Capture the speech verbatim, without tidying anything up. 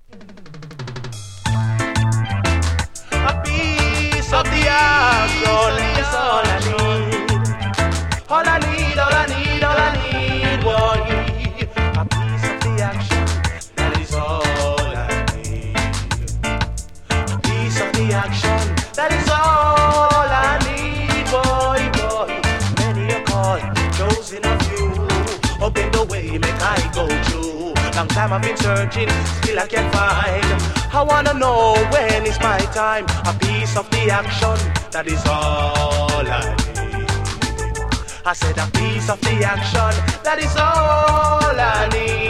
A piece of the action is all I need. All I need, all I need, all I need, boy. A piece of the action, that is all I need. A piece of the action, that is all I need, boy, boy. Many a call, chosen of you. Open the way, make I go through. Long time I've been searching, still I can't find. I wanna know when is my time. A piece of the action, that is all I need. I said a piece of the action, that is all I need.